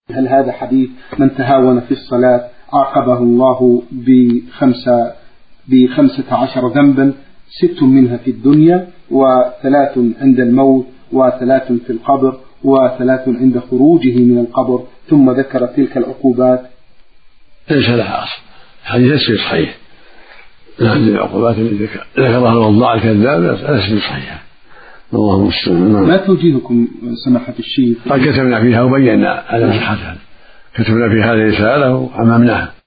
هل هذا حديث من تهاون في الصلاة عاقبه الله ب15 ذنبا 6 منها في الدنيا و3 عند الموت و3 في القبر و3 عند خروجه من القبر، ثم ذكر تلك العقوبات؟ ليس لها أصل، الحديث ليس صحيح. هذه العقوبات التي ذكرها الوضاع الكذاب ليست صحيحة. اللهم المستعان. ما توجيهكم سماحة الشيخ؟ قد كتبنا فيها وبينا على صحتها، كتبنا في هذه الرسالة وعممناها.